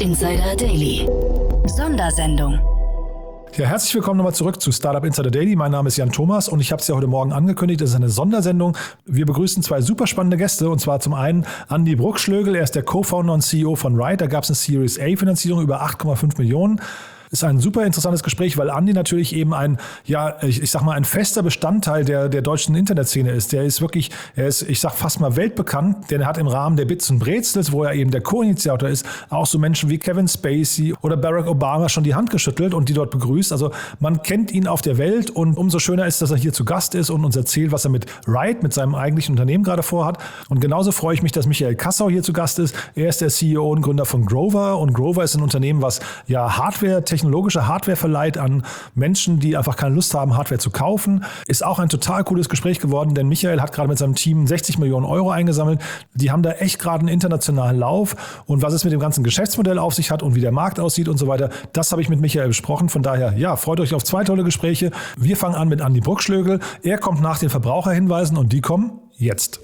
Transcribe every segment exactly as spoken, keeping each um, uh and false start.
Insider Daily. Sondersendung. Ja, herzlich willkommen nochmal zurück zu Startup Insider Daily. Mein Name ist Jan Thomas und ich habe es ja heute Morgen angekündigt, das ist eine Sondersendung. Wir begrüßen zwei super spannende Gäste und zwar zum einen Andy Bruckschlögl, er ist der Co-Founder und C E O von Ride. Da gab es eine Series A Finanzierung über acht Komma fünf Millionen. Ist ein super interessantes Gespräch, weil Andy natürlich eben ein, ja, ich, ich sag mal, ein fester Bestandteil der, der deutschen Internetszene ist. Der ist wirklich, er ist, ich sag fast mal weltbekannt, denn er hat im Rahmen der Bits und Brezels, wo er eben der Co-Initiator ist, auch so Menschen wie Kevin Spacey oder Barack Obama schon die Hand geschüttelt und die dort begrüßt. Also man kennt ihn auf der Welt und umso schöner ist, dass er hier zu Gast ist und uns erzählt, was er mit Ride, mit seinem eigentlichen Unternehmen gerade vorhat. Und genauso freue ich mich, dass Michael Kassau hier zu Gast ist. Er ist der C E O und Gründer von Grover und Grover ist ein Unternehmen, was ja Hardware, technologische Hardware verleiht an Menschen, die einfach keine Lust haben, Hardware zu kaufen. Ist auch ein total cooles Gespräch geworden, denn Michael hat gerade mit seinem Team sechzig Millionen Euro eingesammelt. Die haben da echt gerade einen internationalen Lauf und was es mit dem ganzen Geschäftsmodell auf sich hat und wie der Markt aussieht und so weiter, das habe ich mit Michael besprochen. Von daher, ja, freut euch auf zwei tolle Gespräche. Wir fangen an mit Andy Bruckschlögl. Er kommt nach den Verbraucherhinweisen und die kommen jetzt.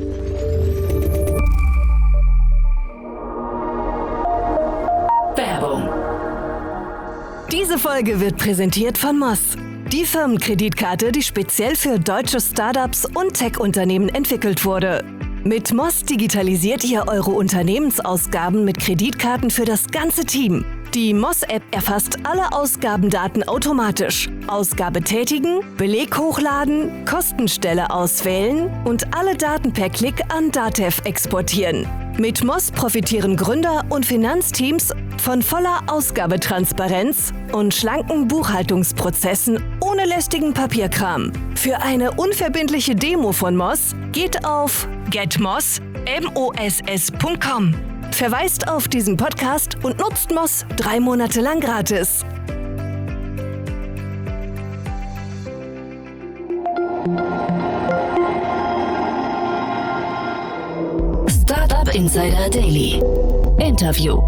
Werbung. Diese Folge wird präsentiert von Moss, die Firmenkreditkarte, die speziell für deutsche Startups und Tech-Unternehmen entwickelt wurde. Mit Moss digitalisiert ihr eure Unternehmensausgaben mit Kreditkarten für das ganze Team. Die Moss-App erfasst alle Ausgabendaten automatisch. Ausgabe tätigen, Beleg hochladen, Kostenstelle auswählen und alle Daten per Klick an Datev exportieren. Mit Moss profitieren Gründer und Finanzteams von voller Ausgabetransparenz und schlanken Buchhaltungsprozessen ohne lästigen Papierkram. Für eine unverbindliche Demo von Moss geht auf getmoss punkt com. Verweist auf diesen Podcast und nutzt Moss drei Monate lang gratis. Startup Insider Daily. Interview.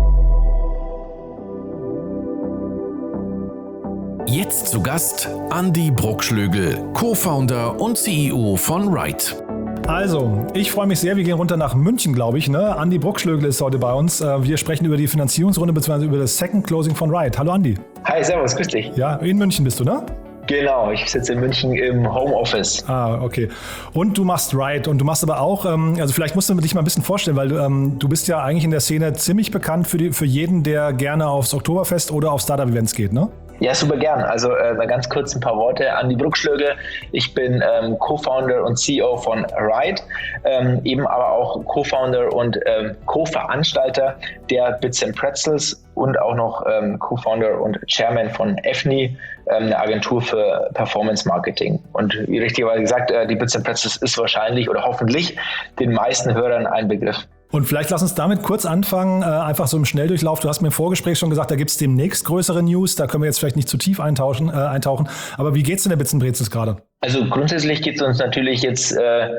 Jetzt zu Gast Andy Bruckschlögl, Co-Founder und C E O von Ride. Also, ich freue mich sehr. Wir gehen runter nach München, glaube ich. Ne? Andy Bruckschlögl ist heute bei uns. Wir sprechen über die Finanzierungsrunde bzw. über das Second Closing von Ride. Hallo Andy. Hi, servus, grüß dich. Ja, in München bist du, ne? Genau, ich sitze in München im Homeoffice. Ah, okay. Und du machst Ride und du machst aber auch, ähm, also vielleicht musst du dich mal ein bisschen vorstellen, weil du, ähm, du bist ja eigentlich in der Szene ziemlich bekannt für, die, für jeden, der gerne aufs Oktoberfest oder auf Startup-Events geht, ne? Ja, super gern. Also äh, mal ganz kurz ein paar Worte. Andy Bruckschlögl. Ich bin ähm, Co-Founder und C E O von Ride, ähm, eben aber auch Co-Founder und ähm, Co-Veranstalter der Bits and Pretzels und auch noch ähm, Co-Founder und Chairman von E F N I, ähm, eine Agentur für Performance Marketing. Und wie richtigerweise gesagt, äh, die Bits and Pretzels ist wahrscheinlich oder hoffentlich den meisten Hörern ein Begriff. Und vielleicht lass uns damit kurz anfangen, äh, einfach so im Schnelldurchlauf. Du hast mir im Vorgespräch schon gesagt, da gibt es demnächst größere News. Da können wir jetzt vielleicht nicht zu tief eintauchen. Äh, eintauchen. Aber wie geht's denn der Bits and Brezels gerade? Also grundsätzlich geht es uns natürlich jetzt, äh,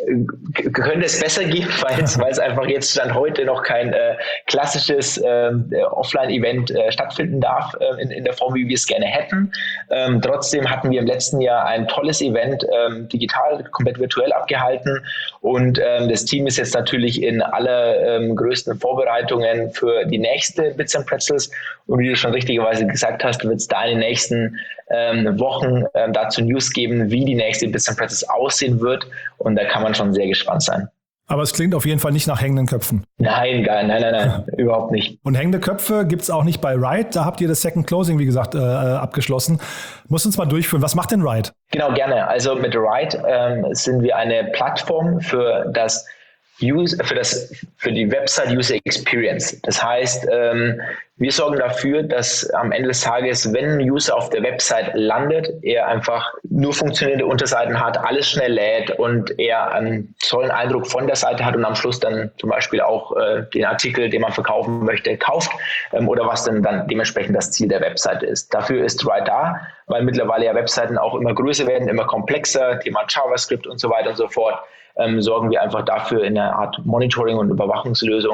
könnte es besser gehen, weil es, weil es einfach jetzt Stand heute noch kein äh, klassisches äh, Offline-Event äh, stattfinden darf äh, in, in der Form, wie wir es gerne hätten. Ähm, trotzdem hatten wir im letzten Jahr ein tolles Event ähm, digital, komplett virtuell abgehalten und ähm, das Team ist jetzt natürlich in allergrößten ähm, Vorbereitungen für die nächste Bits and Pretzels und wie du schon richtigerweise gesagt hast, wird es da in den nächsten ähm, Wochen ähm, dazu News geben, wie die nächste Bits and Pretzels aussehen wird und da kann man schon sehr gespannt sein. Aber es klingt auf jeden Fall nicht nach hängenden Köpfen. Nein, gar, nein, nein, nein, überhaupt nicht. Und hängende Köpfe gibt es auch nicht bei Ride. Da habt ihr das Second Closing, wie gesagt, äh, abgeschlossen. Musst uns mal durchführen. Was macht denn Ride? Genau, gerne. Also mit Ride ähm, sind wir eine Plattform für das Use, für das, für die Website User Experience. Das heißt, ähm, wir sorgen dafür, dass am Ende des Tages, wenn ein User auf der Website landet, er einfach nur funktionierende Unterseiten hat, alles schnell lädt und er einen tollen Eindruck von der Seite hat und am Schluss dann zum Beispiel auch äh, den Artikel, den man verkaufen möchte, kauft ähm, oder was dann, dann dementsprechend das Ziel der Webseite ist. Dafür ist Ride da, weil mittlerweile ja Webseiten auch immer größer werden, immer komplexer, Thema JavaScript und so weiter und so fort. Ähm, sorgen wir einfach dafür in einer Art Monitoring- und Überwachungslösung,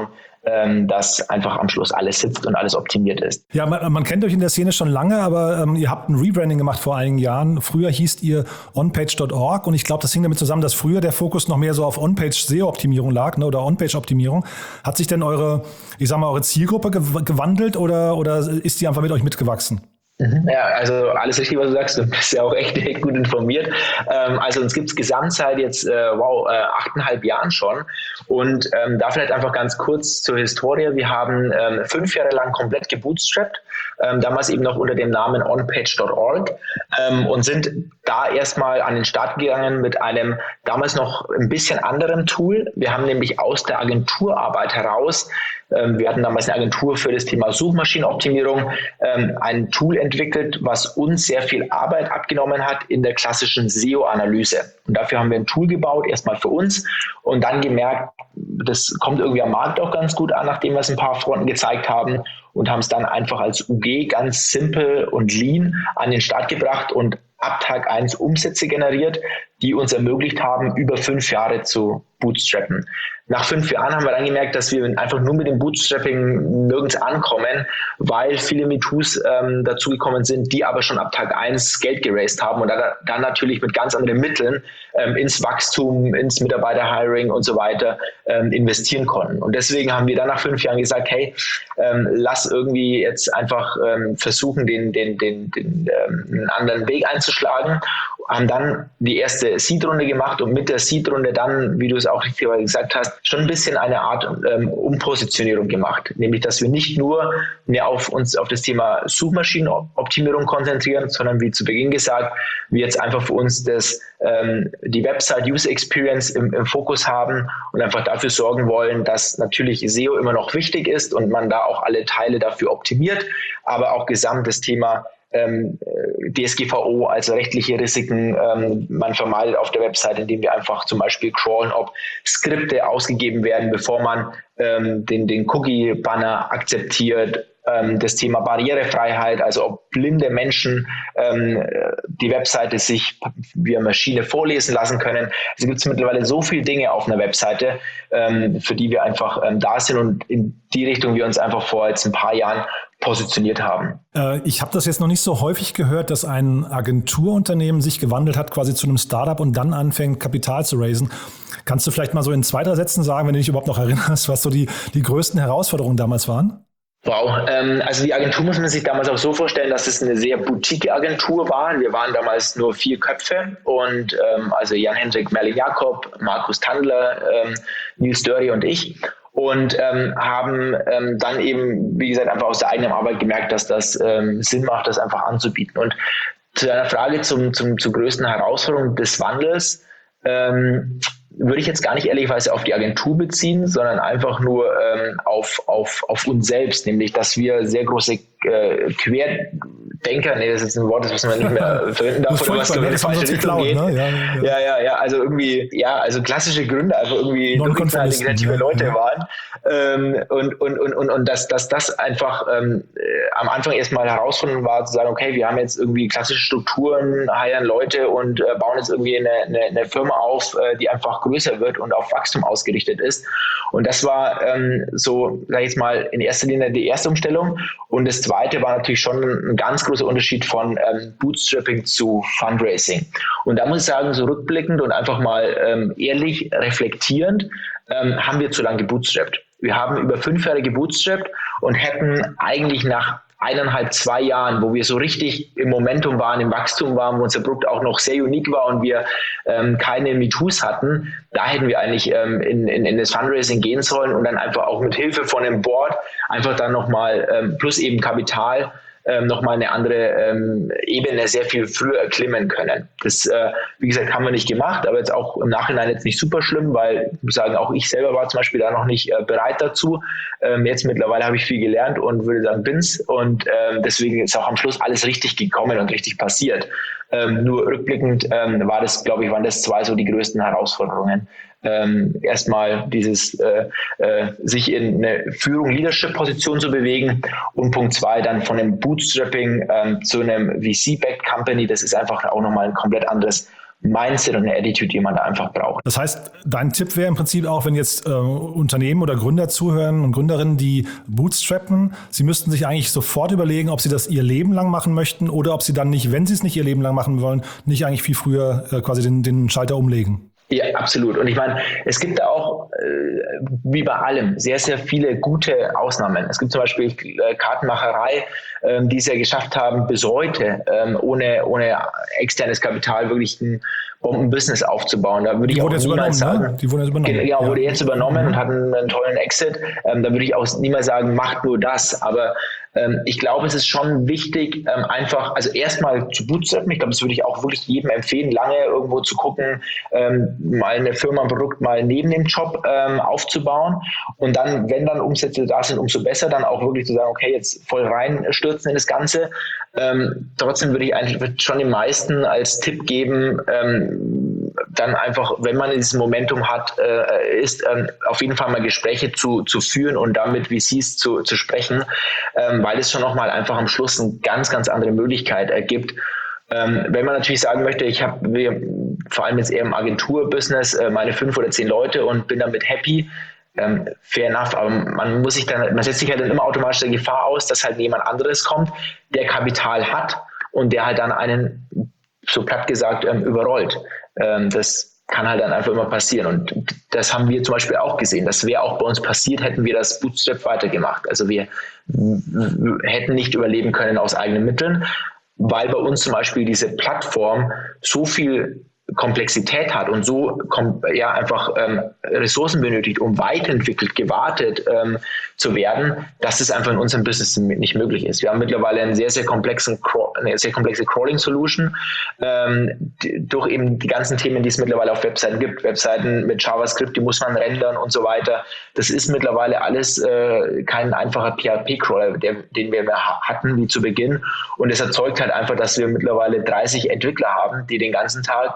ähm, dass einfach am Schluss alles sitzt und alles optimiert ist. Ja, man, man kennt euch in der Szene schon lange, aber ähm, ihr habt ein Rebranding gemacht vor einigen Jahren. Früher hießt ihr onpage Punkt org und ich glaube, das hing damit zusammen, dass früher der Fokus noch mehr so auf On-Page-S E O-Optimierung lag, ne, oder On-Page-Optimierung. Hat sich denn eure, ich sag mal, eure Zielgruppe gew- gewandelt oder, oder ist die einfach mit euch mitgewachsen? Ja, also alles richtig, was du sagst. Du bist ja auch echt, echt gut informiert. Ähm, also uns gibt es gesamt seit jetzt, äh, wow, äh, achteinhalb Jahren schon. Und ähm, da vielleicht einfach ganz kurz zur Historie. Wir haben ähm, fünf Jahre lang komplett gebootstrapped, ähm, damals eben noch unter dem Namen onpage Punkt org ähm, und sind da erstmal an den Start gegangen mit einem damals noch ein bisschen anderen Tool. Wir haben nämlich aus der Agenturarbeit heraus, ähm, wir hatten damals eine Agentur für das Thema Suchmaschinenoptimierung, ähm, ein Tool entwickelt, was uns sehr viel Arbeit abgenommen hat in der klassischen S E O-Analyse. Und dafür haben wir ein Tool gebaut, erstmal für uns und dann gemerkt, das kommt irgendwie am Markt auch ganz gut an, nachdem wir es ein paar Fronten gezeigt haben und haben es dann einfach als U G ganz simpel und lean an den Start gebracht und ab Tag eins Umsätze generiert, die uns ermöglicht haben, über fünf Jahre zu bootstrappen. Nach fünf Jahren haben wir dann gemerkt, dass wir einfach nur mit dem Bootstrapping nirgends ankommen, weil viele MeToos ähm, dazugekommen sind, die aber schon ab Tag eins Geld geraced haben und dann, dann natürlich mit ganz anderen Mitteln ähm, ins Wachstum, ins Mitarbeiter-Hiring und so weiter ähm, investieren konnten. Und deswegen haben wir dann nach fünf Jahren gesagt, hey, ähm, lass irgendwie jetzt einfach ähm, versuchen, den, den, den, den ähm, einen anderen Weg einzuschlagen, haben dann die erste Seed-Runde gemacht und mit der Seed-Runde dann, wie du es auch richtig gesagt hast, schon ein bisschen eine Art ähm, Umpositionierung gemacht. Nämlich, dass wir nicht nur mehr auf uns auf das Thema Suchmaschinenoptimierung konzentrieren, sondern wie zu Beginn gesagt, wir jetzt einfach für uns das, ähm, die Website-User-Experience im, im Fokus haben und einfach dafür sorgen wollen, dass natürlich S E O immer noch wichtig ist und man da auch alle Teile dafür optimiert, aber auch gesamt das Thema Ähm, D S G V O, also rechtliche Risiken, ähm, man vermeidet auf der Website, indem wir einfach zum Beispiel crawlen, ob Skripte ausgegeben werden, bevor man ähm, den, den Cookie-Banner akzeptiert. Ähm, das Thema Barrierefreiheit, also ob blinde Menschen ähm, die Webseite sich via Maschine vorlesen lassen können. Also gibt es mittlerweile so viele Dinge auf einer Webseite, ähm, für die wir einfach ähm, da sind und in die Richtung wir uns einfach vor jetzt ein paar Jahren positioniert haben. Äh, ich habe das jetzt noch nicht so häufig gehört, dass ein Agenturunternehmen sich gewandelt hat quasi zu einem Startup und dann anfängt, Kapital zu raisen. Kannst du vielleicht mal so in zwei, drei Sätzen sagen, wenn du dich überhaupt noch erinnerst, was so die, die größten Herausforderungen damals waren? Wow, ähm, also die Agentur muss man sich damals auch so vorstellen, dass es eine sehr boutique-Agentur war. Wir waren damals nur vier Köpfe und ähm, also Jan-Hendrik Merlin-Jakob, Markus Tandler, ähm, Nils Dörri und ich. Und ähm, haben ähm, dann eben, wie gesagt, einfach aus der eigenen Arbeit gemerkt, dass das ähm, Sinn macht, das einfach anzubieten. Und zu einer Frage zum, zum, zur größten Herausforderung des Wandels ähm, würde ich jetzt gar nicht ehrlicherweise auf die Agentur beziehen, sondern einfach nur ähm, auf, auf, auf uns selbst, nämlich, dass wir sehr große äh, Querdenker, nee, das ist ein Wort, das müssen wir nicht mehr verwenden darf, oder was in die falsche Richtung geht. Ne? Ja, ja. ja, ja, ja, also irgendwie, ja, also klassische Gründe, also irgendwie kreative ja, Leute ja. waren ähm, und, und, und, und, und dass, dass das einfach ähm, äh, am Anfang erstmal herausfordernd war, zu sagen, okay, wir haben jetzt irgendwie klassische Strukturen, heiern Leute und äh, bauen jetzt irgendwie eine, eine, eine Firma auf, äh, die einfach größer wird und auf Wachstum ausgerichtet ist. Und das war ähm, so, sag ich jetzt mal, in erster Linie die erste Umstellung. Und das zweite war natürlich schon ein ganz großer Unterschied von ähm, Bootstrapping zu Fundraising. Und da muss ich sagen, so rückblickend und einfach mal ähm, ehrlich reflektierend, ähm, haben wir zu lange gebootstrappt. Wir haben über fünf Jahre gebootstrappt und hätten eigentlich nach eineinhalb, zwei Jahren, wo wir so richtig im Momentum waren, im Wachstum waren, wo unser Produkt auch noch sehr unique war und wir ähm, keine MeToos hatten, da hätten wir eigentlich ähm, in, in, in das Fundraising gehen sollen und dann einfach auch mit Hilfe von einem Board einfach dann nochmal ähm, plus eben Kapital ähm, nochmal eine andere ähm, Ebene sehr viel früher erklimmen können. Das, äh, wie gesagt, haben wir nicht gemacht, aber jetzt auch im Nachhinein jetzt nicht super schlimm, weil ich muss sagen, auch ich selber war zum Beispiel da noch nicht äh, bereit dazu. Ähm, jetzt mittlerweile habe ich viel gelernt und würde sagen, bin's und ähm, deswegen ist auch am Schluss alles richtig gekommen und richtig passiert. Ähm, nur rückblickend ähm, war das, glaube ich, waren das zwei so die größten Herausforderungen. Ähm, erstmal dieses äh, äh, sich in eine Führung-Leadership-Position zu bewegen und Punkt zwei dann von einem Bootstrapping ähm, zu einem V C-Backed Company, das ist einfach auch nochmal ein komplett anderes Mindset und eine Attitude, die man da einfach braucht. Das heißt, dein Tipp wäre im Prinzip auch, wenn jetzt äh, Unternehmen oder Gründer zuhören und Gründerinnen, die bootstrappen, sie müssten sich eigentlich sofort überlegen, ob sie das ihr Leben lang machen möchten oder ob sie dann nicht, wenn sie es nicht ihr Leben lang machen wollen, nicht eigentlich viel früher äh, quasi den, den Schalter umlegen. Ja, absolut. Und ich meine, es gibt auch, äh, wie bei allem, sehr, sehr viele gute Ausnahmen. Es gibt zum Beispiel äh, Kartenmacherei, ähm, die es ja geschafft haben, bis heute ähm, ohne, ohne externes Kapital wirklich ein Bombenbusiness aufzubauen. Da würde ich auch niemals sagen, ne? Die wurden jetzt übernommen. Ja, wurde ja. jetzt übernommen mhm. und hat einen, einen tollen Exit. Ähm, da würde ich auch niemals sagen, macht nur das. Aber ähm, ich glaube, es ist schon wichtig, ähm, einfach, also erstmal zu bootstrappen. Ich glaube, das würde ich auch wirklich jedem empfehlen, lange irgendwo zu gucken, ähm, mal eine Firma, ein Produkt mal neben dem Job ähm, aufzubauen. Und dann, wenn dann Umsätze da sind, umso besser, dann auch wirklich zu sagen, okay, jetzt voll reinstürzen in das Ganze. Ähm, trotzdem würde ich eigentlich schon den meisten als Tipp geben, ähm, dann einfach, wenn man dieses Momentum hat, äh, ist ähm, auf jeden Fall mal Gespräche zu, zu führen und damit V Cs zu, zu sprechen, ähm, weil es schon nochmal einfach am Schluss eine ganz, ganz andere Möglichkeit ergibt. Ähm, wenn man natürlich sagen möchte, ich habe vor allem jetzt eher im Agenturbusiness äh, meine fünf oder zehn Leute und bin damit happy, Ähm, fair enough, aber man muss sich dann, man setzt sich halt dann immer automatisch der Gefahr aus, dass halt jemand anderes kommt, der Kapital hat und der halt dann einen, so platt gesagt, ähm, überrollt. Ähm, das kann halt dann einfach immer passieren und das haben wir zum Beispiel auch gesehen. Das wäre auch bei uns passiert, hätten wir das Bootstrap weitergemacht. Also wir w- hätten nicht überleben können aus eigenen Mitteln, weil bei uns zum Beispiel diese Plattform so viel Komplexität hat und so ja einfach ähm, Ressourcen benötigt, um weiterentwickelt, gewartet ähm, zu werden, dass es einfach in unserem Business nicht möglich ist. Wir haben mittlerweile einen sehr, sehr komplexen, eine sehr komplexe Crawling-Solution ähm, die, durch eben die ganzen Themen, die es mittlerweile auf Webseiten gibt. Webseiten mit JavaScript, die muss man rendern und so weiter. Das ist mittlerweile alles äh, kein einfacher P H P-Crawler, der, den wir hatten wie zu Beginn. Und es erzeugt halt einfach, dass wir mittlerweile dreißig Entwickler haben, die den ganzen Tag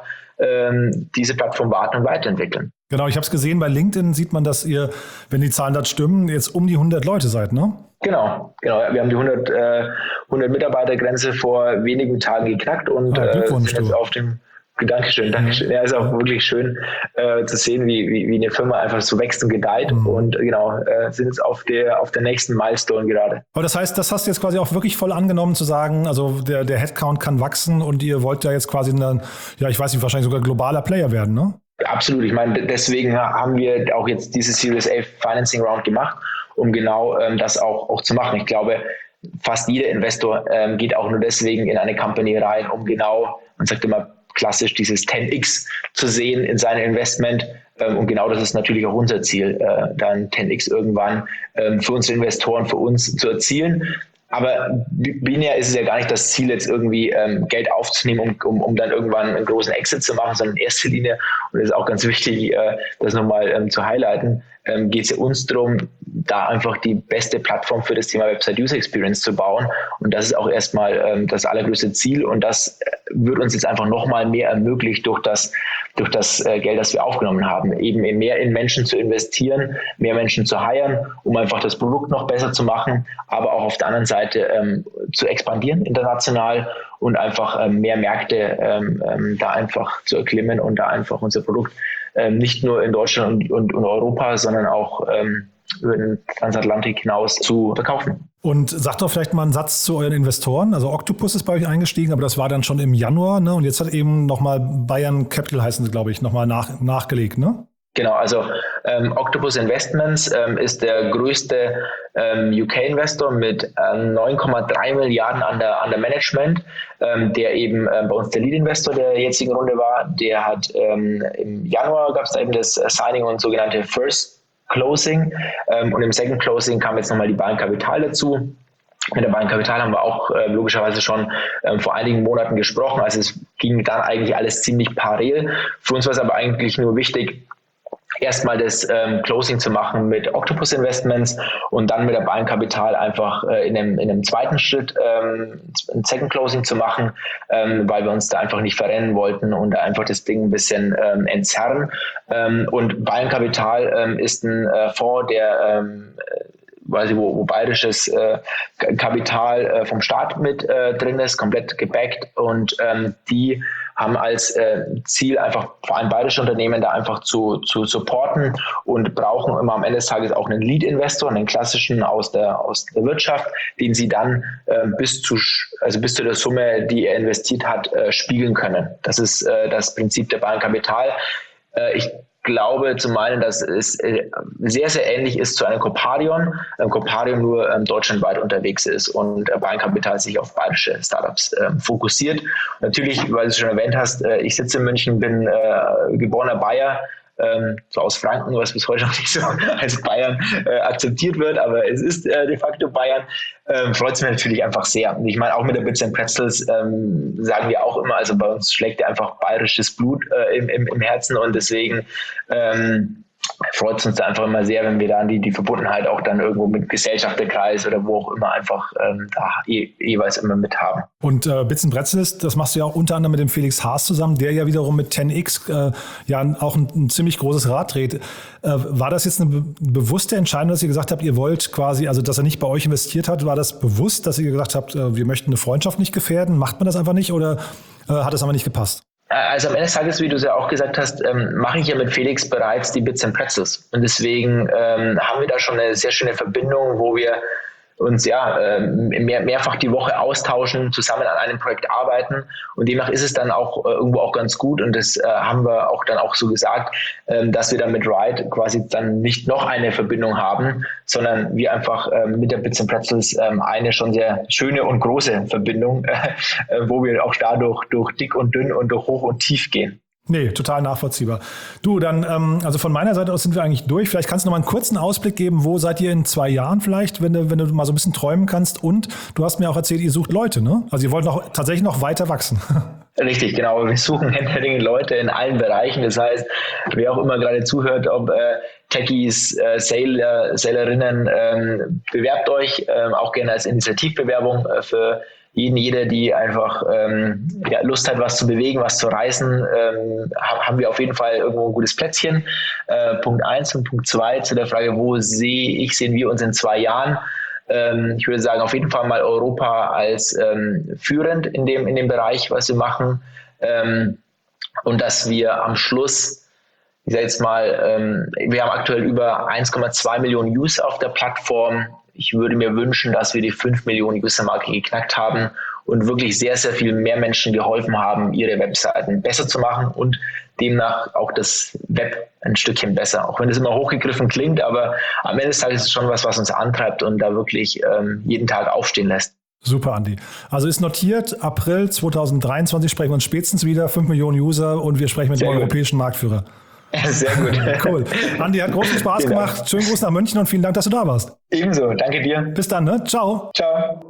diese Plattform warten und weiterentwickeln. Genau, ich habe es gesehen, bei LinkedIn sieht man, dass ihr, wenn die Zahlen da stimmen, jetzt um die hundert Leute seid, ne? Genau, genau. Wir haben die hundert, äh, hundert Mitarbeitergrenze vor wenigen Tagen geknackt und ah, äh, sind jetzt auf dem Dankeschön, Dankeschön. Mhm. Ja, ist auch wirklich schön äh, zu sehen, wie, wie, wie eine Firma einfach so wächst und gedeiht mhm. und genau, äh, sind jetzt auf der, auf der nächsten Milestone gerade. Aber das heißt, das hast du jetzt quasi auch wirklich voll angenommen zu sagen, also der, der Headcount kann wachsen und ihr wollt ja jetzt quasi ein, ja, ich weiß nicht, wahrscheinlich sogar globaler Player werden, ne? Absolut. Ich meine, deswegen haben wir auch jetzt diese Series A Financing Round gemacht, um genau ähm, das auch, auch zu machen. Ich glaube, fast jeder Investor ähm, geht auch nur deswegen in eine Company rein, um genau, man sagt immer, klassisch dieses zehn x zu sehen in seinem Investment. Ähm, und genau das ist natürlich auch unser Ziel, äh, dann zehn x irgendwann ähm, für unsere Investoren, für uns zu erzielen. Aber binär ist es ja gar nicht das Ziel, jetzt irgendwie ähm, Geld aufzunehmen, um, um, um dann irgendwann einen großen Exit zu machen, sondern in erster Linie, und das ist auch ganz wichtig, äh, das nochmal ähm, zu highlighten, ähm, geht es ja uns darum, da einfach die beste Plattform für das Thema Website User Experience zu bauen. Und das ist auch erstmal ähm, das allergrößte Ziel. Und das äh, wird uns jetzt einfach nochmal mehr ermöglicht durch das, durch das äh, Geld, das wir aufgenommen haben, eben mehr in Menschen zu investieren, mehr Menschen zu hiren, um einfach das Produkt noch besser zu machen, aber auch auf der anderen Seite ähm, zu expandieren international und einfach ähm, mehr Märkte ähm, ähm, da einfach zu erklimmen und da einfach unser Produkt ähm, nicht nur in Deutschland und, und, und Europa, sondern auch ähm, über den Transatlantik hinaus zu verkaufen. Und sagt doch vielleicht mal einen Satz zu euren Investoren. Also Octopus ist bei euch eingestiegen, aber das war dann schon im Januar, ne? Und jetzt hat eben nochmal Bayern Capital, heißen sie, glaube ich, nochmal nach, nachgelegt, ne? Genau, also ähm, Octopus Investments ähm, ist der größte ähm, U K-Investor mit ähm, neun Komma drei Milliarden an der, an der Management, ähm, der eben ähm, bei uns der Lead-Investor der jetzigen Runde war. Der hat ähm, im Januar gab es da eben das Signing und sogenannte First Closing ähm, und im Second Closing kam jetzt nochmal die Bayern Capital dazu. Mit der Bayern Capital haben wir auch äh, logischerweise schon ähm, vor einigen Monaten gesprochen. Also es ging dann eigentlich alles ziemlich parallel. Für uns war es aber eigentlich nur wichtig, erstmal das ähm, Closing zu machen mit Octopus Investments und dann mit der Bayern Capital einfach äh, in, einem, in einem zweiten Schritt ähm, ein Second Closing zu machen, ähm, weil wir uns da einfach nicht verrennen wollten und einfach das Ding ein bisschen ähm, entzerren. Ähm, und Bayern Capital ähm, ist ein äh, Fonds, der ähm, quasi wo, wo bayerisches äh, Kapital äh, vom Staat mit äh, drin ist, komplett gebackt und ähm, die haben als äh, Ziel einfach vor allem bayerische Unternehmen da einfach zu, zu supporten und brauchen immer am Ende des Tages auch einen Lead-Investor, einen klassischen aus der, aus der Wirtschaft, den sie dann äh, bis zu, also bis zu der Summe, die er investiert hat, äh, spiegeln können. Das ist äh, das Prinzip der Bayern Kapital. Äh, ich glaube zum einen, dass es sehr, sehr ähnlich ist zu einem Coparion. Ähm, Coparion nur ähm, deutschlandweit unterwegs ist und äh, Bayern Kapital sich auf bayerische Startups äh, fokussiert. Natürlich, weil du es schon erwähnt hast, äh, ich sitze in München, bin äh, geborener Bayer, ähm, so aus Franken, was bis heute noch nicht so als Bayern äh, akzeptiert wird, aber es ist äh, de facto Bayern. Ähm, freut es mich natürlich einfach sehr. Und ich meine, auch mit der Bits and Pretzels ähm, sagen wir auch immer, also bei uns schlägt einfach bayerisches Blut äh, im, im, im Herzen und deswegen ähm, freut es uns da einfach immer sehr, wenn wir dann die, die Verbundenheit auch dann irgendwo mit Gesellschafterkreis oder wo auch immer einfach ähm, da je, jeweils immer mit haben. Und äh, Bits and Pretzels, das machst du ja auch unter anderem mit dem Felix Haas zusammen, der ja wiederum mit zehn X äh, ja auch ein, ein ziemlich großes Rad dreht. Äh, war das jetzt eine be- bewusste Entscheidung, dass ihr gesagt habt, ihr wollt quasi, also dass er nicht bei euch investiert hat, war das bewusst, dass ihr gesagt habt, äh, wir möchten eine Freundschaft nicht gefährden? Macht man das einfach nicht oder äh, hat es aber nicht gepasst? Also am Ende des Tages, wie du es ja auch gesagt hast, ähm, mache ich ja mit Felix bereits die Bits and Pretzels. Und deswegen ähm, haben wir da schon eine sehr schöne Verbindung, wo wir uns ja ähm, mehr, mehrfach die Woche austauschen, zusammen an einem Projekt arbeiten. Und demnach ist es dann auch äh, irgendwo auch ganz gut. Und das äh, haben wir auch dann auch so gesagt, ähm, dass wir dann mit Ride quasi dann nicht noch eine Verbindung haben, sondern wir einfach ähm, mit der Bits and Pretzels ähm, eine schon sehr schöne und große Verbindung, äh, wo wir auch dadurch durch dick und dünn und durch hoch und tief gehen. Nee, total nachvollziehbar. Du, dann, ähm, also von meiner Seite aus sind wir eigentlich durch. Vielleicht kannst du noch mal einen kurzen Ausblick geben, wo seid ihr in zwei Jahren vielleicht, wenn du, wenn du mal so ein bisschen träumen kannst. Und du hast mir auch erzählt, ihr sucht Leute, ne? Also ihr wollt noch, tatsächlich noch weiter wachsen. Richtig, genau. Wir suchen händeringend Leute in allen Bereichen. Das heißt, wer auch immer gerade zuhört, ob äh, Techies, äh, Sailor, Sailorinnen, ähm, bewerbt euch, ähm, auch gerne als Initiativbewerbung äh, für jeden, jeder, die einfach ähm, ja, Lust hat, was zu bewegen, was zu reißen, ähm, haben wir auf jeden Fall irgendwo ein gutes Plätzchen. Äh, Punkt eins und Punkt zwei zu der Frage, wo sehe ich, sehen wir uns in zwei Jahren? Ähm, ich würde sagen, auf jeden Fall mal Europa als ähm, führend in dem, in dem Bereich, was wir machen. Ähm, und dass wir am Schluss, ich sage jetzt mal, ähm, wir haben aktuell über eins Komma zwei Millionen User auf der Plattform. Ich würde mir wünschen, dass wir die fünf Millionen User-Marke geknackt haben und wirklich sehr, sehr viel mehr Menschen geholfen haben, ihre Webseiten besser zu machen und demnach auch das Web ein Stückchen besser. Auch wenn das immer hochgegriffen klingt, aber am Ende des Tages ist es schon was, was uns antreibt und da wirklich ähm, jeden Tag aufstehen lässt. Super, Andi. Also ist notiert, April zwanzig dreiundzwanzig sprechen wir uns spätestens wieder, fünf Millionen User und wir sprechen mit Sehr dem gut. europäischen Marktführer. Sehr gut. Cool. Andi, hat großen Spaß Genau. gemacht. Schönen Gruß nach München und vielen Dank, dass du da warst. Ebenso. Danke dir. Bis dann, ne? Ciao. Ciao.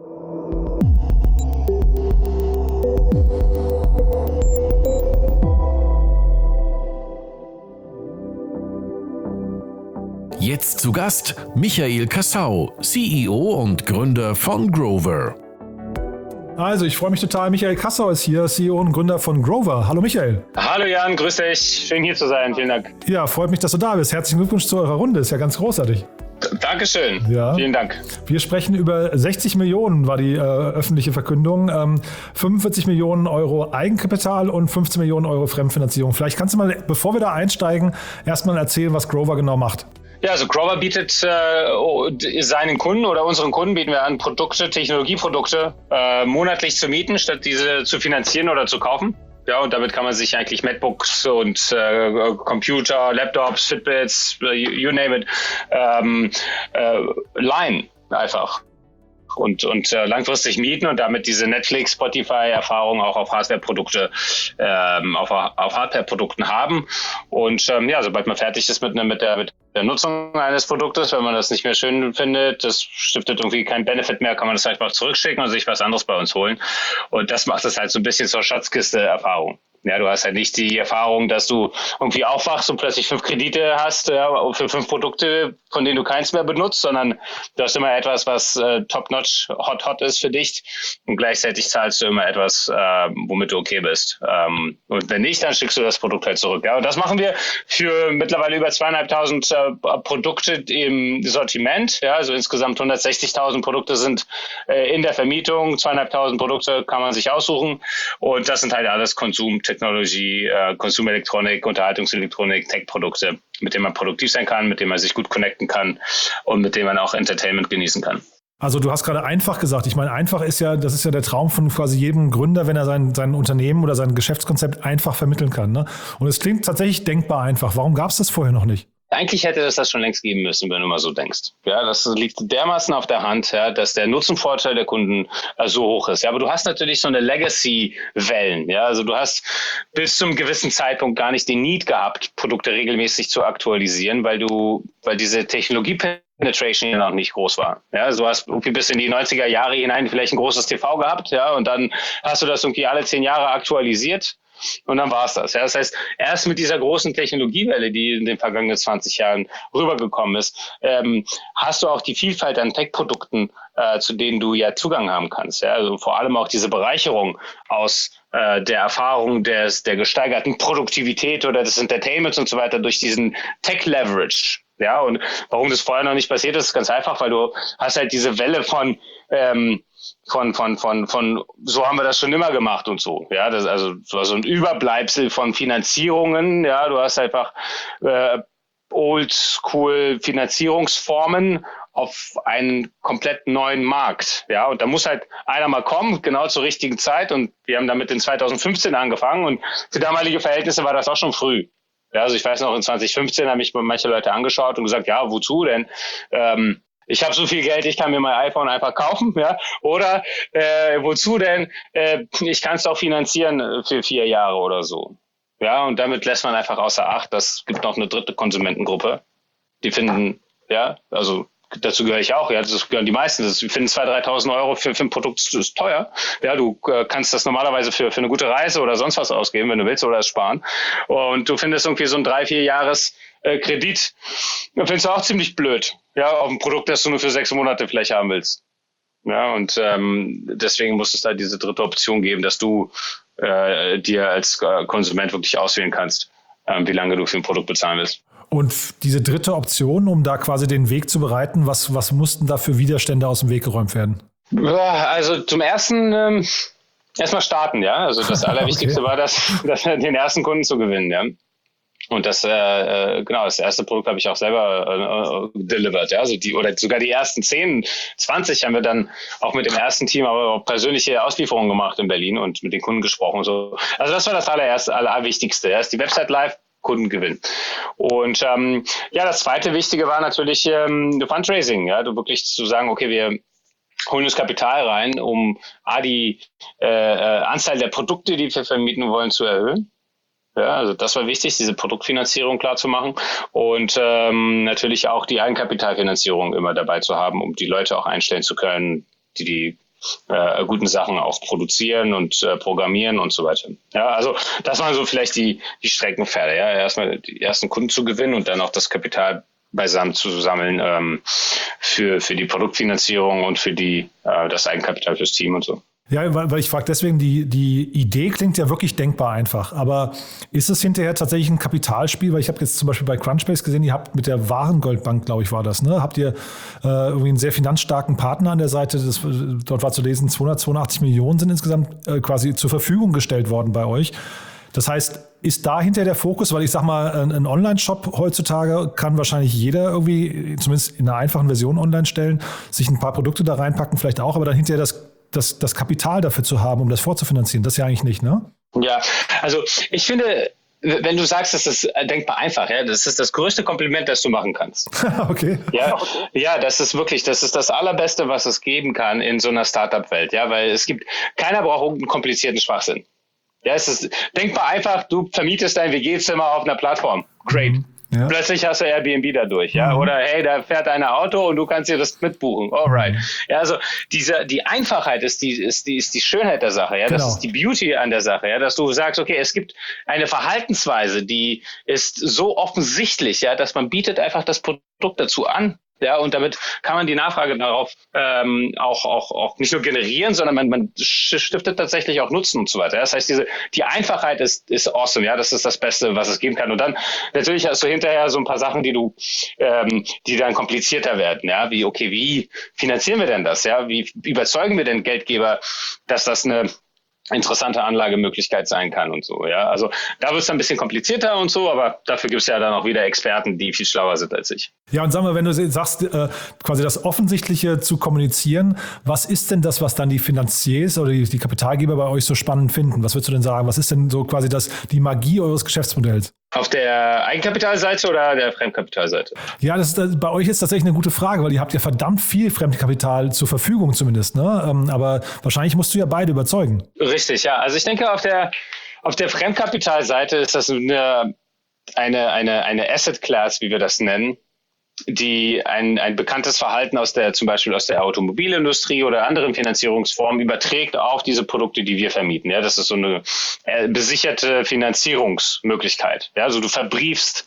Jetzt zu Gast Michael Kassau, C E O und Gründer von Grover. Also, ich freue mich total. Michael Kassau ist hier, C E O und Gründer von Grover. Hallo Michael. Hallo Jan, grüß dich. Schön hier zu sein. Vielen Dank. Ja, freut mich, dass du da bist. Herzlichen Glückwunsch zu eurer Runde. Ist ja ganz großartig. Dankeschön. Ja. Vielen Dank. Wir sprechen über sechzig Millionen, war die äh, öffentliche Verkündung. Ähm, fünfundvierzig Millionen Euro Eigenkapital und fünfzehn Millionen Euro Fremdfinanzierung. Vielleicht kannst du mal, bevor wir da einsteigen, erstmal erzählen, was Grover genau macht. Ja, also Grover bietet äh, seinen Kunden oder unseren Kunden bieten wir an, Produkte, Technologieprodukte äh, monatlich zu mieten, statt diese zu finanzieren oder zu kaufen. Ja, und damit kann man sich eigentlich MacBooks und äh, Computer, Laptops, Fitbits, you, you name it, ähm, äh, leihen einfach. Und, und äh, langfristig mieten und damit diese Netflix, Spotify-Erfahrung auch auf Hardware-Produkte, ähm, auf, auf Hardware-Produkten haben. Und ähm, ja, sobald man fertig ist mit, ne, mit, der, mit der Nutzung eines Produktes, wenn man das nicht mehr schön findet, das stiftet irgendwie keinen Benefit mehr, kann man das einfach zurückschicken und sich was anderes bei uns holen. Und das macht es halt so ein bisschen zur Schatzkiste-Erfahrung. Ja, du hast halt nicht die Erfahrung, dass du irgendwie aufwachst und plötzlich fünf Kredite hast ja, für fünf Produkte, von denen du keins mehr benutzt, sondern du hast immer etwas, was äh, top-notch, hot-hot ist für dich und gleichzeitig zahlst du immer etwas, äh, womit du okay bist. Ähm, und wenn nicht, dann schickst du das Produkt halt zurück. Ja, und das machen wir für mittlerweile über zweieinhalbtausend äh, Produkte im Sortiment. Ja, also insgesamt hundertsechzigtausend Produkte sind äh, in der Vermietung, zweieinhalbtausend Produkte kann man sich aussuchen und das sind halt alles Konsum Technology, äh, Konsumelektronik, Unterhaltungselektronik, Tech-Produkte, mit denen man produktiv sein kann, mit denen man sich gut connecten kann und mit denen man auch Entertainment genießen kann. Also du hast gerade einfach gesagt. Ich meine, einfach ist ja, das ist ja der Traum von quasi jedem Gründer, wenn er sein, sein Unternehmen oder sein Geschäftskonzept einfach vermitteln kann. Ne? Und es klingt tatsächlich denkbar einfach. Warum gab es das vorher noch nicht? Eigentlich hätte es das schon längst geben müssen, wenn du mal so denkst. Ja, das liegt dermaßen auf der Hand, ja, dass der Nutzenvorteil der Kunden äh, so hoch ist. Ja, aber du hast natürlich so eine Legacy-Wellen. Ja, also du hast bis zum gewissen Zeitpunkt gar nicht den Need gehabt, Produkte regelmäßig zu aktualisieren, weil du, weil diese Technologie Penetration noch nicht groß war. Ja, also du hast irgendwie bis in die neunziger Jahre hinein vielleicht ein großes T V gehabt, ja, und dann hast du das irgendwie alle zehn Jahre aktualisiert und dann war es das. Ja, das heißt, erst mit dieser großen Technologiewelle, die in den vergangenen zwanzig Jahren rübergekommen ist, ähm, hast du auch die Vielfalt an Tech-Produkten, äh, zu denen du ja Zugang haben kannst. Ja, also vor allem auch diese Bereicherung aus äh, der Erfahrung des, der gesteigerten Produktivität oder des Entertainments und so weiter durch diesen Tech-Leverage. Ja, und warum das vorher noch nicht passiert ist, ist ganz einfach, weil du hast halt diese Welle von, ähm, von, von, von, von, so haben wir das schon immer gemacht und so. Ja, das, also, so ein Überbleibsel von Finanzierungen. Ja, du hast einfach, äh, oldschool Finanzierungsformen auf einen komplett neuen Markt. Ja, und da muss halt einer mal kommen, genau zur richtigen Zeit. Und wir haben damit in zwanzig fünfzehn angefangen und für damalige Verhältnisse war das auch schon früh. Ja, also ich weiß noch, in zwanzig fünfzehn haben mich manche Leute angeschaut und gesagt, ja, wozu denn? Ähm, ich habe so viel Geld, ich kann mir mein iPhone einfach kaufen, ja. Oder äh, wozu denn? Äh, ich kann es doch finanzieren für vier Jahre oder so. Ja, und damit lässt man einfach außer Acht, das gibt noch eine dritte Konsumentengruppe, die finden, ja, also dazu gehöre ich auch, ja, das gehören die meisten. Das finden zweitausend, dreitausend Euro für, für ein Produkt, das ist teuer. Ja, du äh, kannst das normalerweise für, für eine gute Reise oder sonst was ausgeben, wenn du willst, oder es sparen. Und du findest irgendwie so ein drei, vier Jahres äh, Kredit. Da findest du auch ziemlich blöd. Ja, auf ein Produkt, das du nur für sechs Monate vielleicht haben willst. Ja, und ähm, deswegen muss es da diese dritte Option geben, dass du äh, dir als äh, Konsument wirklich auswählen kannst, äh, wie lange du für ein Produkt bezahlen willst. Und diese dritte Option, um da quasi den Weg zu bereiten, was, was mussten da für Widerstände aus dem Weg geräumt werden? Also zum ersten ähm, erstmal starten, ja. Also das Allerwichtigste okay. war, das, das, den ersten Kunden zu gewinnen, ja. Und das, äh, genau, das erste Produkt habe ich auch selber äh, delivered, ja. Also die, oder sogar die ersten zehn, zwanzig haben wir dann auch mit dem ersten Team aber auch persönliche Auslieferungen gemacht in Berlin und mit den Kunden gesprochen und so. Also das war das allererste, allerwichtigste. Ja. Ist die Website live, Kunden gewinnen. Und ähm, ja, das zweite Wichtige war natürlich ähm, Fundraising, ja, du wirklich zu sagen, okay, wir holen das Kapital rein, um A, die äh, Anzahl der Produkte, die wir vermieten wollen, zu erhöhen. Ja, also das war wichtig, diese Produktfinanzierung klar zu machen und ähm, natürlich auch die Eigenkapitalfinanzierung immer dabei zu haben, um die Leute auch einstellen zu können, die die Äh, guten Sachen auch produzieren und äh, programmieren und so weiter. Ja, also das waren so vielleicht die, die Streckenpferde. Ja, erstmal die ersten Kunden zu gewinnen und dann auch das Kapital beisammen zu sammeln ähm, für, für die Produktfinanzierung und für die, äh, das Eigenkapital fürs Team und so. Ja, weil, weil ich frage deswegen, die, die Idee klingt ja wirklich denkbar einfach, aber ist es hinterher tatsächlich ein Kapitalspiel? Weil ich habe jetzt zum Beispiel bei Crunchbase gesehen, ihr habt mit der Warengoldbank, glaube ich, war das, ne? Habt ihr äh, irgendwie einen sehr finanzstarken Partner an der Seite, das, dort war zu lesen, zweihundertzweiundachtzig Millionen sind insgesamt äh, quasi zur Verfügung gestellt worden bei euch. Das heißt, ist da hinter der Fokus, weil ich sag mal, ein, ein Online-Shop heutzutage kann wahrscheinlich jeder irgendwie, zumindest in einer einfachen Version online stellen, sich ein paar Produkte da reinpacken, vielleicht auch, aber dann hinterher das Das, das Kapital dafür zu haben, um das vorzufinanzieren, das ja eigentlich nicht, ne? Ja, also ich finde, wenn du sagst, das ist denkbar einfach, ja, das ist das größte Kompliment, das du machen kannst. Okay. Ja, ja, das ist wirklich, das ist das Allerbeste, was es geben kann in so einer Startup-Welt, ja, weil es gibt, keiner braucht irgendeinen komplizierten Schwachsinn. Ja, es ist denkbar einfach, du vermietest dein W G-Zimmer auf einer Plattform. Great. Mhm. Ja. Plötzlich hast du Airbnb dadurch, ja, mhm. oder hey, da fährt ein Auto und du kannst dir das mitbuchen. Alright. Mhm. Ja, also diese, die Einfachheit ist die, ist die, ist die Schönheit der Sache, ja, genau. Das ist die Beauty an der Sache, ja, dass du sagst, okay, es gibt eine Verhaltensweise, die ist so offensichtlich, ja, dass man bietet einfach das Produkt dazu an. Ja, und damit kann man die Nachfrage darauf ähm, auch, auch, auch nicht nur generieren, sondern man, man stiftet tatsächlich auch Nutzen und so weiter. Das heißt, diese, die Einfachheit ist, ist awesome. Ja, das ist das Beste, was es geben kann. Und dann natürlich hast du hinterher so ein paar Sachen, die du, ähm, die dann komplizierter werden. Ja, wie, okay, wie finanzieren wir denn das? Ja, wie überzeugen wir denn Geldgeber, dass das eine interessante Anlagemöglichkeit sein kann und so. Ja, also da wird es ein bisschen komplizierter und so, aber dafür gibt es ja dann auch wieder Experten, die viel schlauer sind als ich. Ja, und sag mal, wenn du sagst, äh, quasi das Offensichtliche zu kommunizieren, was ist denn das, was dann die Finanziers oder die, die Kapitalgeber bei euch so spannend finden? Was würdest du denn sagen? Was ist denn so quasi das, die Magie eures Geschäftsmodells? Auf der Eigenkapitalseite oder der Fremdkapitalseite? Ja, das, das bei euch ist tatsächlich eine gute Frage, weil ihr habt ja verdammt viel Fremdkapital zur Verfügung zumindest, ne? Ähm, aber wahrscheinlich musst du ja beide überzeugen. Richtig, ja. Also ich denke, auf der, auf der Fremdkapitalseite ist das eine, eine, eine, eine Asset Class, wie wir das nennen, die ein, ein bekanntes Verhalten aus der, zum Beispiel aus der Automobilindustrie oder anderen Finanzierungsformen überträgt auf diese Produkte, die wir vermieten. Ja, das ist so eine äh, besicherte Finanzierungsmöglichkeit. Ja, also du verbriefst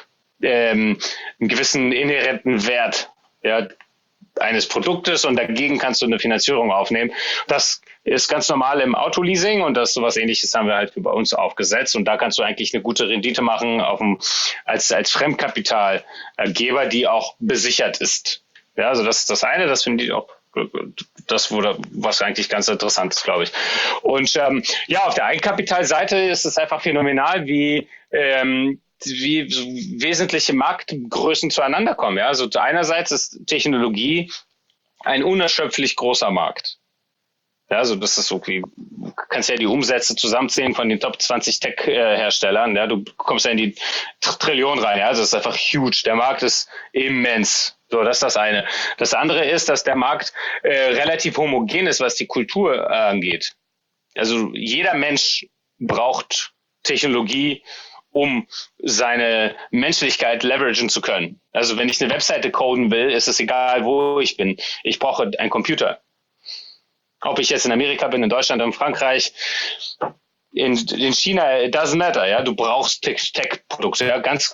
ähm, einen gewissen inhärenten Wert, ja, eines Produktes und dagegen kannst du eine Finanzierung aufnehmen. Das ist ganz normal im Autoleasing und das sowas Ähnliches haben wir halt bei uns aufgesetzt und da kannst du eigentlich eine gute Rendite machen auf dem, als, als Fremdkapitalgeber, die auch besichert ist. Ja, also das ist das eine, das finde ich auch das wurde, was eigentlich ganz interessant ist, glaube ich. Und ähm, ja, auf der Eigenkapitalseite ist es einfach phänomenal, wie ähm, wie so wesentliche Marktgrößen zueinander kommen. Ja? Also einerseits ist Technologie ein unerschöpflich großer Markt. Ja, also das ist so wie, du kannst ja die Umsätze zusammenzählen von den Top zwanzig Tech-Herstellern. Ja, du kommst ja in die Trillionen rein. Ja, also das ist einfach huge. Der Markt ist immens. So, das ist das eine. Das andere ist, dass der Markt äh, relativ homogen ist, was die Kultur äh, angeht. Also jeder Mensch braucht Technologie, um seine Menschlichkeit leveragen zu können. Also wenn ich eine Webseite coden will, ist es egal, wo ich bin. Ich brauche einen Computer. Ob ich jetzt in Amerika bin, in Deutschland, in Frankreich, in, in China, it doesn't matter. Ja? Du brauchst Tech-Produkte, ja? Ganz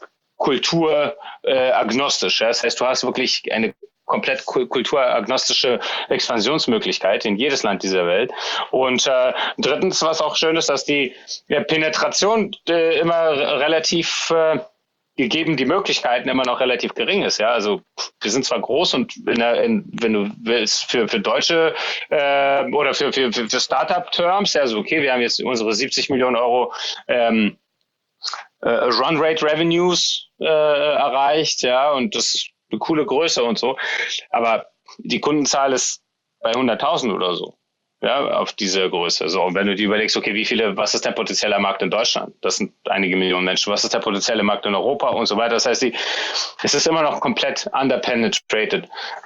kulturagnostisch. Ja? Das heißt, du hast wirklich eine komplett kulturagnostische Expansionsmöglichkeit in jedes Land dieser Welt. Und äh, drittens, was auch schön ist, dass die ja, Penetration äh, immer relativ äh, gegeben, die Möglichkeiten immer noch relativ gering ist. Ja, also wir sind zwar groß und in der, in, wenn du willst für für deutsche äh, oder für für für Startup-Terms, also okay, wir haben jetzt unsere siebzig Millionen Euro ähm, äh, Run-Rate Revenues äh, erreicht, ja, und das ist eine coole Größe und so, aber die Kundenzahl ist bei hunderttausend oder so, ja, auf diese Größe. So, und wenn du dir überlegst, okay, wie viele, was ist der potenzielle Markt in Deutschland? Das sind einige Millionen Menschen. Was ist der potenzielle Markt in Europa und so weiter? Das heißt, die, es ist immer noch komplett underpenetrated,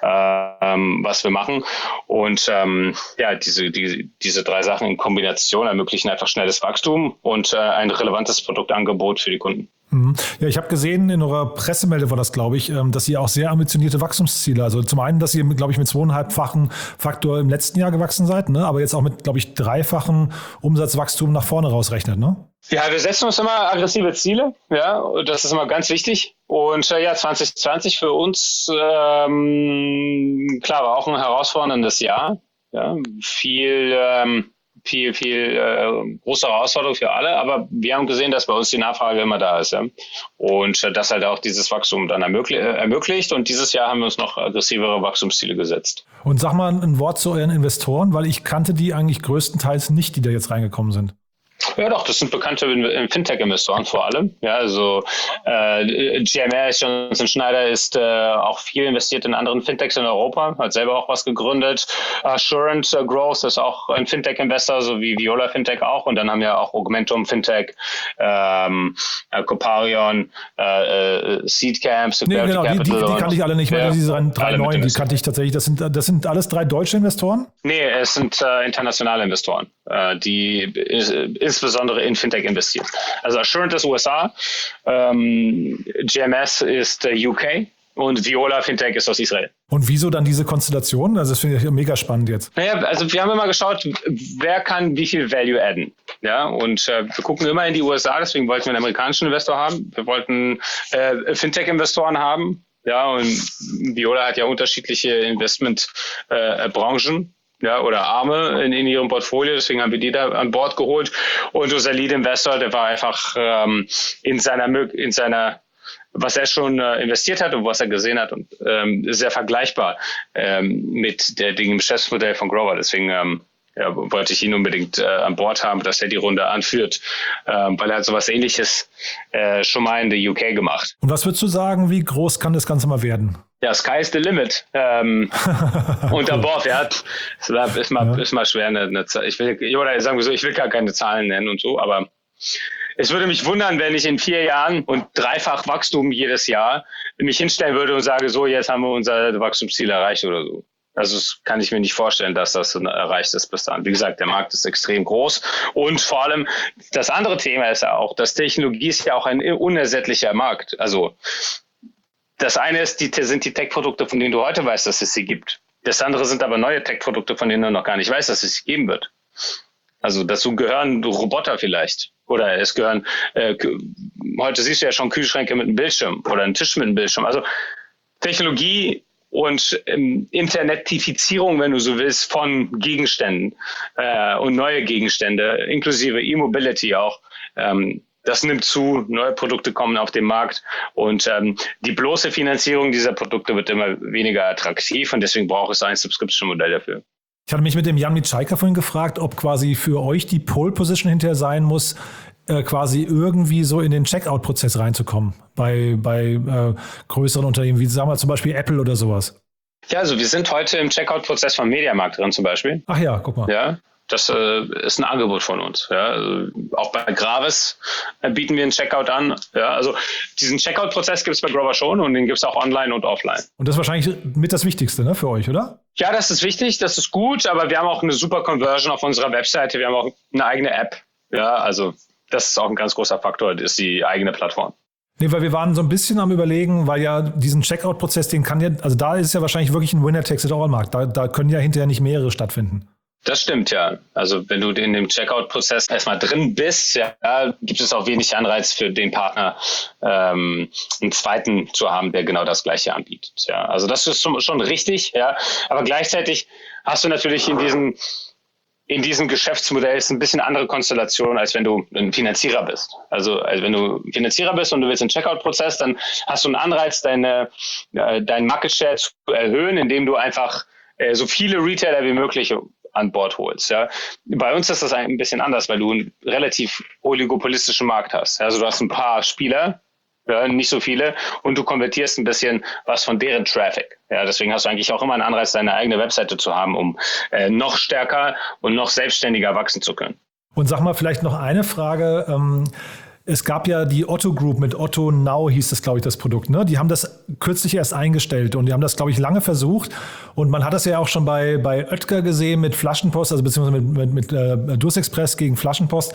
ähm, was wir machen. Und ähm, ja, diese, die, diese drei Sachen in Kombination ermöglichen einfach schnelles Wachstum und äh, ein relevantes Produktangebot für die Kunden. Ja, ich habe gesehen, in eurer Pressemeldung war das, glaube ich, dass ihr auch sehr ambitionierte Wachstumsziele, also zum einen, dass ihr, glaube ich, mit zweieinhalbfachen Faktor im letzten Jahr gewachsen seid, ne? Aber jetzt auch mit, glaube ich, dreifachen Umsatzwachstum nach vorne rausrechnet, ne? Ja, wir setzen uns immer aggressive Ziele, ja, das ist immer ganz wichtig. Und äh, ja, zwanzig zwanzig für uns, ähm, klar, war auch ein herausforderndes Jahr, ja, viel... Ähm, viel, viel äh, große Herausforderung für alle, aber wir haben gesehen, dass bei uns die Nachfrage immer da ist, ja? Und äh, das halt auch dieses Wachstum dann ermöglich, äh, ermöglicht und dieses Jahr haben wir uns noch aggressivere Wachstumsziele gesetzt. Und sag mal ein Wort zu euren Investoren, weil ich kannte die eigentlich größtenteils nicht, die da jetzt reingekommen sind. Ja doch, das sind bekannte Fintech-Investoren vor allem. Ja, also äh, G M S, Johnson Schneider ist äh, auch viel investiert in anderen Fintechs in Europa, hat selber auch was gegründet. Assurant uh, Growth ist auch ein Fintech-Investor, so wie Viola Fintech auch. Und dann haben wir auch Augmentum Fintech, ähm, Coparion, äh, Seedcamp, nee, genau, die, die, die kannte ich alle nicht mehr. Ja, diese drei neuen, die kannte ich tatsächlich. Das sind, das sind alles drei deutsche Investoren? Nee, es sind äh, internationale Investoren, äh, die äh, insbesondere in Fintech investiert. Also Assurant ist U S A, ähm, G M S ist äh, U K und Viola Fintech ist aus Israel. Und wieso dann diese Konstellation? Also das finde ich mega spannend jetzt. Naja, also wir haben immer geschaut, wer kann wie viel Value adden. Ja, und äh, wir gucken immer in die U S A, deswegen wollten wir einen amerikanischen Investor haben. Wir wollten äh, Fintech-Investoren haben. Ja, und Viola hat ja unterschiedliche Investmentbranchen. Äh, Ja, oder Arme in, in ihrem Portfolio, deswegen haben wir die da an Bord geholt. Und unser Lead-Investor, der war einfach ähm, in seiner, in seiner, was er schon äh, investiert hat und was er gesehen hat, und ähm, sehr vergleichbar ähm, mit der, dem Geschäftsmodell von Grover. Deswegen ähm, Ja, wollte ich ihn unbedingt äh, an Bord haben, dass er die Runde anführt, äh, weil er hat sowas Ähnliches äh, schon mal in der U K gemacht. Und was würdest du sagen, wie groß kann das Ganze mal werden? Ja, sky is the limit. Ähm, unter Bord, ja, ist mal, ja. ist mal schwer eine, eine Zahl. Ich will, oder sagen wir so, ich will gar keine Zahlen nennen und so, aber es würde mich wundern, wenn ich in vier Jahren und dreifach Wachstum jedes Jahr mich hinstellen würde und sage, so, jetzt haben wir unser Wachstumsziel erreicht oder so. Also das kann ich mir nicht vorstellen, dass das erreicht ist bis dahin. Wie gesagt, der Markt ist extrem groß und vor allem das andere Thema ist ja auch, dass Technologie ist ja auch ein unersättlicher Markt. Also das eine ist, die, sind die Tech-Produkte, von denen du heute weißt, dass es sie gibt. Das andere sind aber neue Tech-Produkte, von denen du noch gar nicht weißt, dass es sie geben wird. Also dazu gehören Roboter vielleicht. Oder es gehören, äh, heute siehst du ja schon Kühlschränke mit einem Bildschirm oder einen Tisch mit einem Bildschirm. Also Technologie und ähm, Internetifizierung, wenn du so willst, von Gegenständen äh, und neue Gegenstände, inklusive E-Mobility auch, ähm, das nimmt zu, neue Produkte kommen auf den Markt und ähm, die bloße Finanzierung dieser Produkte wird immer weniger attraktiv und deswegen braucht es ein Subscription-Modell dafür. Ich hatte mich mit dem Jan Mitschaika vorhin gefragt, ob quasi für euch die Pole-Position hinterher sein muss, äh, quasi irgendwie so in den Checkout-Prozess reinzukommen bei, bei äh, größeren Unternehmen, wie sagen wir zum Beispiel Apple oder sowas. Ja, also wir sind heute im Checkout-Prozess von Mediamarkt drin zum Beispiel. Ach ja, guck mal. Ja. Das äh, ist ein Angebot von uns. Ja. Also auch bei Gravis äh, bieten wir einen Checkout an. Ja. Also diesen Checkout-Prozess gibt es bei Grover schon und den gibt es auch online und offline. Und das ist wahrscheinlich mit das Wichtigste, ne, für euch, oder? Ja, das ist wichtig, das ist gut, aber wir haben auch eine super Conversion auf unserer Webseite. Wir haben auch eine eigene App. Ja, also das ist auch ein ganz großer Faktor, das ist die eigene Plattform. Nee, weil wir waren so ein bisschen am Überlegen, weil ja diesen Checkout-Prozess, den kann ja, also da ist ja wahrscheinlich wirklich ein Winner-Takes-it-all-Markt. Da, da können ja hinterher nicht mehrere stattfinden. Das stimmt, ja. Also wenn du in dem Checkout-Prozess erstmal drin bist, ja, gibt es auch wenig Anreiz für den Partner, ähm, einen zweiten zu haben, der genau das Gleiche anbietet. Ja, also das ist schon, schon richtig, ja. Aber gleichzeitig hast du natürlich in diesem in diesem Geschäftsmodell ist ein bisschen andere Konstellation, als wenn du ein Finanzierer bist. Also, also wenn du Finanzierer bist und du willst einen Checkout-Prozess, dann hast du einen Anreiz, deine, äh, deinen Market Share zu erhöhen, indem du einfach äh, so viele Retailer wie möglich an Bord holst. Ja. Bei uns ist das ein bisschen anders, weil du einen relativ oligopolistischen Markt hast. Also du hast ein paar Spieler, ja, nicht so viele, und du konvertierst ein bisschen was von deren Traffic. Ja, deswegen hast du eigentlich auch immer einen Anreiz, deine eigene Webseite zu haben, um äh, noch stärker und noch selbstständiger wachsen zu können. Und sag mal vielleicht noch eine Frage. Ähm Es gab ja die Otto Group mit Otto Now, hieß das, glaube ich, das Produkt. Ne? Die haben das kürzlich erst eingestellt und die haben das, glaube ich, lange versucht. Und man hat das ja auch schon bei, bei Oetker gesehen mit Flaschenpost, also beziehungsweise mit, mit, mit äh, Durstexpress gegen Flaschenpost.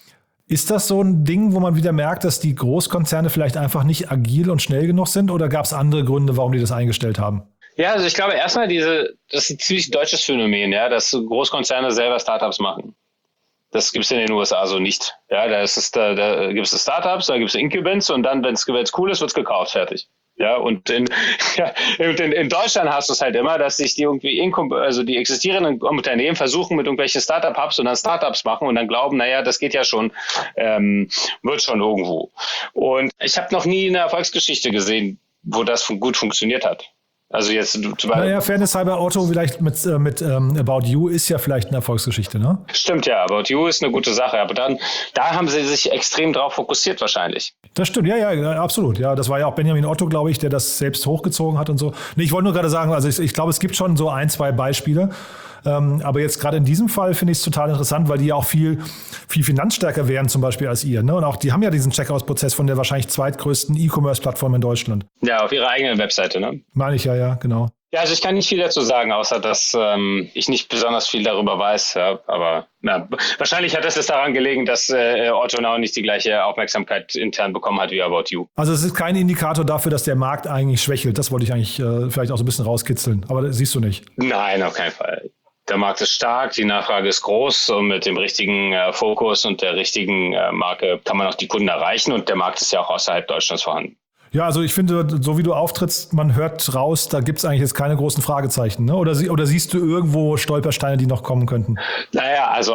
Ist das so ein Ding, wo man wieder merkt, dass die Großkonzerne vielleicht einfach nicht agil und schnell genug sind? Oder gab es andere Gründe, warum die das eingestellt haben? Ja, also ich glaube erstmal, diese, das ist ein ziemlich deutsches Phänomen, ja, dass Großkonzerne selber Startups machen. Das gibt es in den U S A so nicht. Ja, da, ist es, da, da gibt es Startups, da gibt es Incubants und dann, wenn es cool ist, wird es gekauft, fertig. Ja, und in, ja, in, in Deutschland hast du es halt immer, dass sich die irgendwie, also die existierenden Unternehmen versuchen mit irgendwelchen Startup-Hubs und dann Startups machen und dann glauben, naja, das geht ja schon, ähm, wird schon irgendwo. Und ich habe noch nie eine Erfolgsgeschichte gesehen, wo das gut funktioniert hat. Also jetzt zum Naja, Fairness halber, Otto vielleicht mit, äh, mit ähm, About You ist ja vielleicht eine Erfolgsgeschichte, ne? Stimmt, ja. About You ist eine gute Sache. Aber dann, da haben sie sich extrem drauf fokussiert wahrscheinlich. Das stimmt, ja, ja, absolut. Ja, das war ja auch Benjamin Otto, glaube ich, der das selbst hochgezogen hat und so. Nee, ich wollte nur gerade sagen, also ich, ich glaube, es gibt schon so ein, zwei Beispiele. Ähm, aber jetzt gerade in diesem Fall finde ich es total interessant, weil die ja auch viel, viel finanzstärker wären zum Beispiel als ihr. Ne? Und auch die haben ja diesen Checkout-Prozess von der wahrscheinlich zweitgrößten E-Commerce-Plattform in Deutschland. Ja, auf ihrer eigenen Webseite, ne? Meine ich, ja, ja, genau. Ja, also ich kann nicht viel dazu sagen, außer dass ähm, ich nicht besonders viel darüber weiß. Ja, aber na, wahrscheinlich hat es das daran gelegen, dass äh, Otto Now nicht die gleiche Aufmerksamkeit intern bekommen hat wie About You. Also es ist kein Indikator dafür, dass der Markt eigentlich schwächelt. Das wollte ich eigentlich äh, vielleicht auch so ein bisschen rauskitzeln. Aber das siehst du nicht. Nein, auf keinen Fall. Der Markt ist stark, die Nachfrage ist groß und mit dem richtigen äh, Fokus und der richtigen äh, Marke kann man auch die Kunden erreichen und der Markt ist ja auch außerhalb Deutschlands vorhanden. Ja, also ich finde, so wie du auftrittst, man hört raus, da gibt es eigentlich jetzt keine großen Fragezeichen. Ne? Oder, sie, oder siehst du irgendwo Stolpersteine, die noch kommen könnten? Naja, also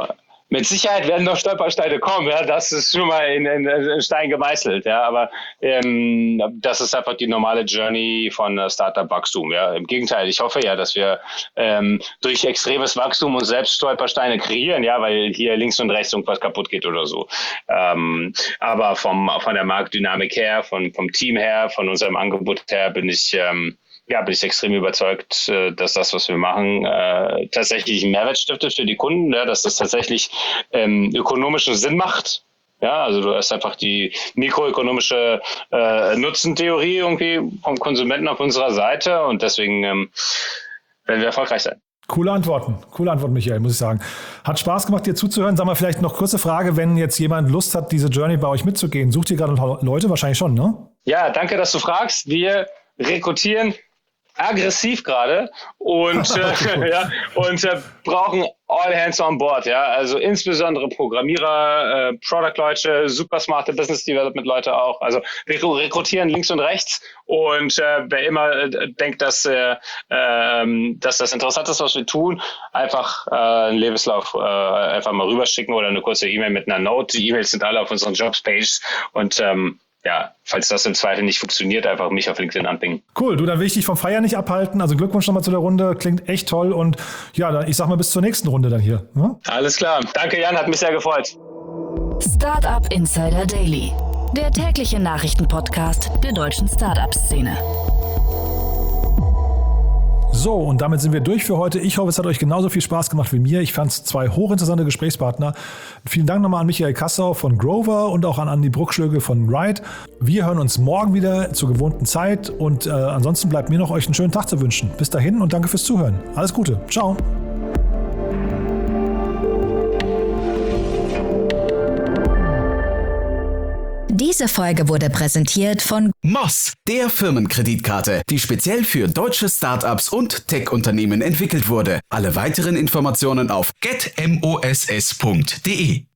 Mit Sicherheit werden noch Stolpersteine kommen, ja, das ist schon mal in, in, in Stein gemeißelt, ja, aber ähm, das ist einfach die normale Journey von äh, Startup-Wachstum, ja. Im Gegenteil, ich hoffe ja, dass wir ähm, durch extremes Wachstum uns selbst Stolpersteine kreieren, ja, weil hier links und rechts irgendwas kaputt geht oder so. Ähm, aber vom von der Marktdynamik her, von vom Team her, von unserem Angebot her bin ich ähm, Ja, bin ich extrem überzeugt, dass das, was wir machen, äh, tatsächlich einen Mehrwert stiftet für die Kunden, ja, dass das tatsächlich ähm, ökonomischen Sinn macht. Ja, also du hast einfach die mikroökonomische äh, Nutzentheorie irgendwie vom Konsumenten auf unserer Seite und deswegen ähm, werden wir erfolgreich sein. Coole Antworten, coole Antworten, Michael, muss ich sagen. Hat Spaß gemacht, dir zuzuhören. Sag mal vielleicht noch kurze Frage, wenn jetzt jemand Lust hat, diese Journey bei euch mitzugehen, sucht ihr gerade Leute? Wahrscheinlich schon, ne? Ja, danke, dass du fragst. Wir rekrutieren aggressiv gerade und, äh, ja, und äh, brauchen all hands on board, ja, also insbesondere Programmierer, äh, Product-Leute, super smarte Business Development-Leute auch, also wir rekrutieren links und rechts und äh, wer immer äh, denkt, dass, äh, äh, dass das interessant ist, was wir tun, einfach äh, einen Lebenslauf äh, einfach mal rüberschicken oder eine kurze E-Mail mit einer Note. Die E-Mails sind alle auf unseren Jobs-Page und ähm, ja, falls das im Zweifel nicht funktioniert, einfach mich auf LinkedIn anpingen. Cool, du, dann will ich dich vom Feiern nicht abhalten. Also Glückwunsch nochmal zu der Runde, klingt echt toll und ja, dann, ich sag mal bis zur nächsten Runde dann hier. Ne? Alles klar, danke Jan, hat mich sehr gefreut. Startup Insider Daily, der tägliche Nachrichtenpodcast der deutschen Startup-Szene. So, und damit sind wir durch für heute. Ich hoffe, es hat euch genauso viel Spaß gemacht wie mir. Ich fand es zwei hochinteressante Gesprächspartner. Vielen Dank nochmal an Michael Kassau von Grover und auch an Andi Bruckschlögel von Ride. Wir hören uns morgen wieder zur gewohnten Zeit und äh, ansonsten bleibt mir noch, euch einen schönen Tag zu wünschen. Bis dahin und danke fürs Zuhören. Alles Gute. Ciao. Diese Folge wurde präsentiert von Moss, der Firmenkreditkarte, die speziell für deutsche Startups und Tech-Unternehmen entwickelt wurde. Alle weiteren Informationen auf get moss punkt de.